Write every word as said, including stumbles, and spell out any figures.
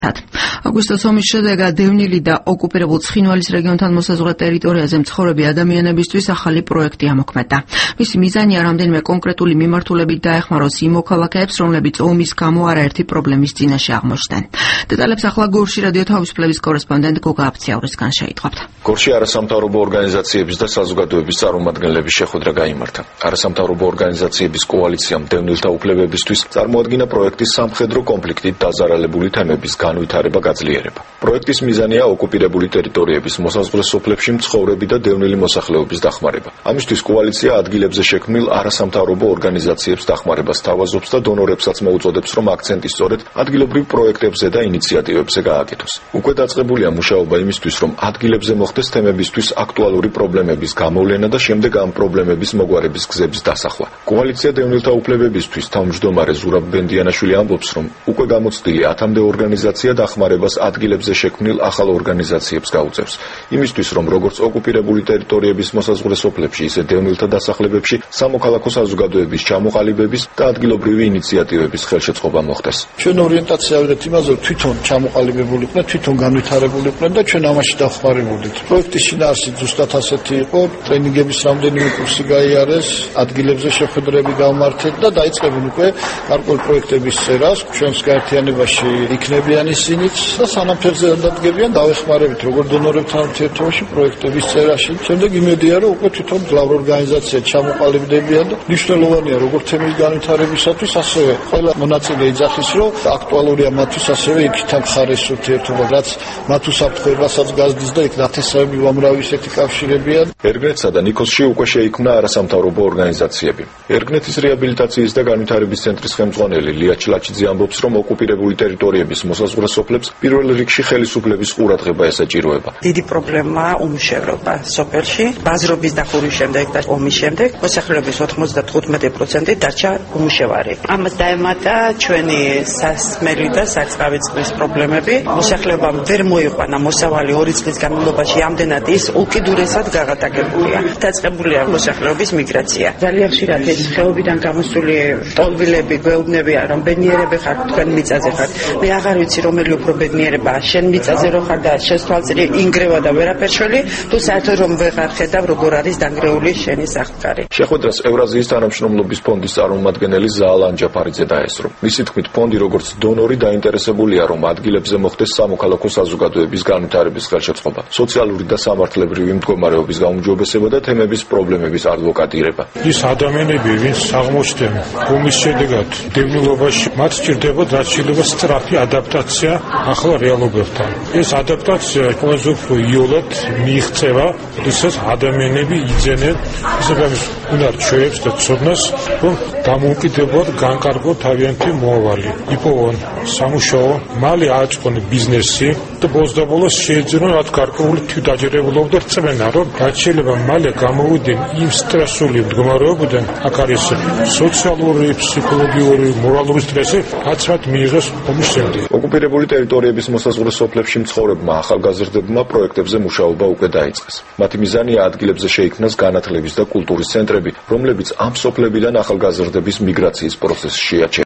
აგვისტოს ომის შედეგად დევნილი და ოკუპირებულ ცხინვალის რეგიონთან მოსაზღვრე ტერიტორიაზე მცხოვრები ადამიანებისთვის ახალი პროექტი ამოქმედა. მისი მიზანია რამდენიმე კონკრეტული მიმართულებით დაეხმაროს იმ მოქალაქეებს, რომლებიც ომის გამო არაერთი პრობლემის წინაშე აღმოჩნდნენ. დეტალებს ახლა გორში რადიო თავისუფლების კორესპონდენტ გოგა აფციაურისგან შეიტყვავთ. გორში არასამთავრობო ორგანიზაციების და საზოგადოების წარმომადგენლების შეხვედრა გაიმართა. არასამთავრობო ორგანიზაციების კოალიციამ დევნილთა უფლებებისთვის წარმოადგინა პროექტის სამხედრო კონფლიქტით დაზარალებული თემების განვითარება გაძლიერება. პროექტის მიზანია ოკუპირებული ტერიტორიების მოსაზღვრე სოფლებში მცხოვრები და დევნილი მოსახლეობის დახმარება. ამისთვის კოალიცია ადგილებზე შექმნილ არასამთავრობო ორგანიზაციებს დახმარებას თავაზობს და დონორებსაც მოუწოდებს, რომ აქცენტი სწორედ ადგილობრივ პროექტებზე და ინიციატივებზე გააკეთოს. უკვე დაწყებულია მუშაობა იმისთვის, რომ ადგილებზე მოხდეს თემებისთვის აქტუალური პრობლემების გამოვლენა და შემდეგ ამ პრობლემების მოგვარების გზების დასახვა. კოალიცია დევნილთა უფლებებისთვის თავმჯდომარე ზურაბ ბენდიანაშვილი ამბობს, რომ უკვე გამოცდილი ათამდე ორგანიზაცია დახმარებას ადგილებზე შექმნილ ახალ ორგანიზაციებს გაუწევს. იმისთვის, რომ როგორც ოკუპირებული ტერიტორიების მოსაზღვრე სოფლებში, ისე დევნილთა დასახლებებში სამოქალაქო საზოგადოების ჩამოყალიბების და ადგილობრივი ინიციატივების ხელშეწყობა მოხდეს. ჩვენ ორიენტაცია ავიღეთ იმაზე, რომ თვითონ ჩამოყალიბებულიყვნენ, თვითონ განვითარებულიყვნენ და ჩვენ ამაში დახმარებულით. პროექტის შინაარსი ზუსტად ასეთი იყო, ტრენინგების რამდენიმე კურსი გაიარეს, ადგილებზე შეხვედრები გამართეთ და დაიწყებენ უკვე გარკვეული პროექტების წერას. ჩვენს გაერთიანებაში იქნებიან ისინიც და სანამ ფერზე დადგებიან, დავეხმარებით როგორც დონორებთან ურთიერთობაში პროექტების წერაში. შემდეგ იმედია, რომ უკვე თვითონ მძლავრ ორგანიზაციად ჩამოყალიბდებიან და მნიშვნელოვანია როგორც თემის განვითარებისათვის, ასევე ყველა მონაწილე იძახის, რომ აქტუალურია მათთვის ასევე იქითა მხარეს ურთიერთობა, რაც მათ უსაფრთხოებასაც გაზრდის და იქ ნათესავები უამრავი ისეთი კავშირებია. ერგნეთსა და ნიქოზში უკვე შეიქმნა არასამთავრობო ორგანიზაციები. ერგნეთის რეაბილიტაციის და განვითარების ცენტრის ხელმძღვანელი ლია ჩლაჩიძე ამბობს, რომ ოკუპირებული ტერიტორიების მოსაზღვრე სოფლებს პირველ რიგში ხელისუფლების ყურადღება ესაჭიროება. დიდი პრობლემაა უმუშევრობა სოფელში. ბაზრობის დახურვის შემდეგ და ომის შემდეგ მოსახლეობის ოთხმოცდათხუთმეტი პროცენტი დარჩა უმუშევარი. ამას დაემატა ჩვენი სასმელი და სარწყავი წყლის პრობლემები. მოსახლეობამ ვერ მოიყვანა მოსავალი ორი წლის განმავლობაში ამდენად ის უკიდურესად გაღატაკებულია. დაწყებულია მოსახლეობის მიგრაცია. ძალიან ხშირად ეს ხეობიდან გამოსული ტოლვილები გვეუბნებიან, რომ ბედნიერები ხართ, თქვენ მიწაზე ხართ. მე აღარ ვიცი რომელი უფრო ბედნიერებაა, შენ მიწაზე რო ხარ და შენს თვალწინი ინგრევა და ვერაფერშოლი, თუ საერთოდ რომ ვეღარ ხედავ როგორ არის დანგრეული შენი სახლკარი. შეხვედრას ევრაზიის თანამშრომლობის ფონდის წარმომადგენელი ზაალ ანჯაფარიძე დაესწრო. მისი თქმით, ფონდი როგორც დონორი დაინტერესებულია, რომ ადგილებზე მოხდეს სამოქალაქო საზოგადოების განვითარების ხელშეწყობა, სოციალური და სამართლებრივი მდგომარეობის გაუმჯობესება და თემების პრობლემების ადვოკატირება. ის ადამიანები, ვინც აღმოჩნდნენ ომის შედეგად დევნილობაში, მათ სჭირდებათ რაც შეიძლება სწრაფი ადაპტაცია ახალ რეალობებთან. ეს ადაპტაცია ყველაზე უფრო იოლად მიიღწევა, როდესაც ადამიანები იძენენ ისებამის უნარ-ჩვევებს და ცოდნას, რომ დამოუკიდებლად განკარგონ თავიანთი მოავალი, იპოვონ სამუშაო, მალე ააწყონ ბიზნესი და ბოლოს და ბოლოს შეეძინონ რაც გარკვეული თვითდაჯერებულობა და რწმენა, რომ რაც შეიძლება მალე გამოვიდნენ იმ სტრესული მდგომარეობიდან, აქ არის სოციალური, ფსიქოლოგიური, მორალური სტრესი, რაც მათ მიიღეს ომის შემდეგ. ოკუპირებული ტერიტორიების მოსაზღვრე სოფლებში მცხოვრებმა ახალგაზრდებმა პროექტებზე მუშაობა უკვე დაიწყეს. მათი მიზანია ადგილებზე შეიქმნას განათლების და კულტურის ცენტრები, რომლებიც ამ სოფლებიდან ახალგაზრდების მიგრაციის პროცესს შეაჩერებენ.